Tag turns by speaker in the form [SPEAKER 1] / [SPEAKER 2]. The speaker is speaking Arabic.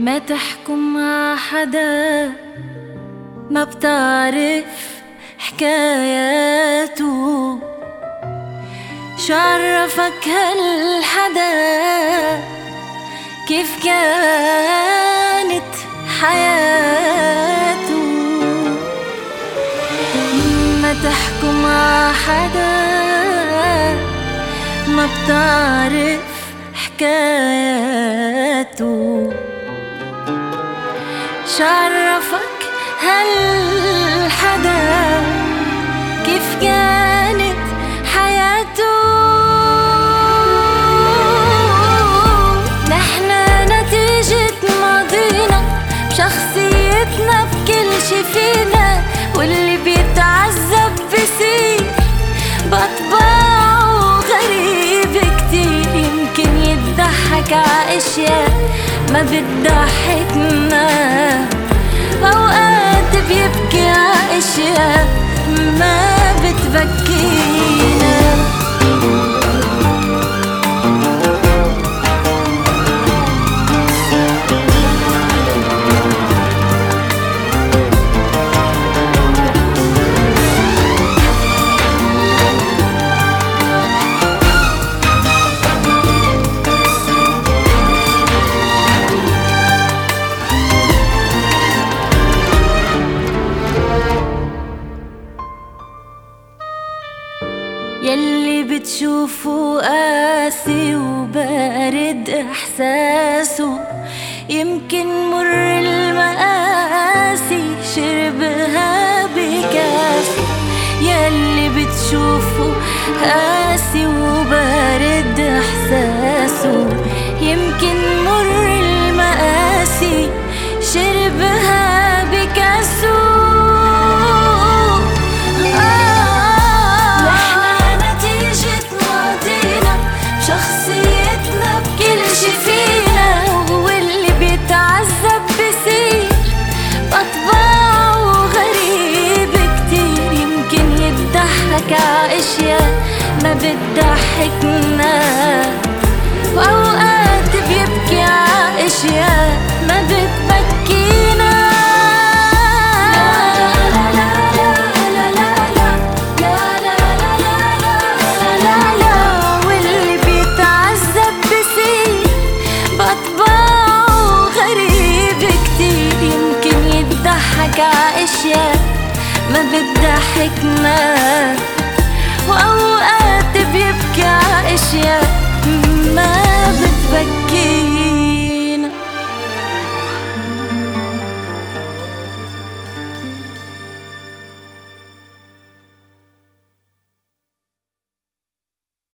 [SPEAKER 1] ما تحكم مع حدا ما بتعرف حكاياته. شعرفك هالحدا كيف كانت حياته. ما تحكم مع حدا ما بتعرف حكاياته. شعرفك هالحدا كيف كانت حياته. نحنا نتيجة ماضينا بشخصيتنا بكل شي فينا، واللي بيتعذب بصير بطباعه غريب كتير. يمكن يضحك عاشياء ما بتضحكنا، أوقات بيبكي عاشياء ما بتبكينا. يلي بتشوفه قاسي وبارد إحساسه، يمكن مر المقاسي شربها بكاسه. يلي بتشوفه قاسي وبارد إحساسه، يمكن مر المقاسي شربها بكاسه. شخصيتنا بكل شي فينا، واللي بيتعذب بصير بطباعه غريب كتير. يمكن يضحك عاشياء ما بتضحكنا، وأوقات بيبكي عاشياء ما بتبكينا. أشياء ما بتضحكنا،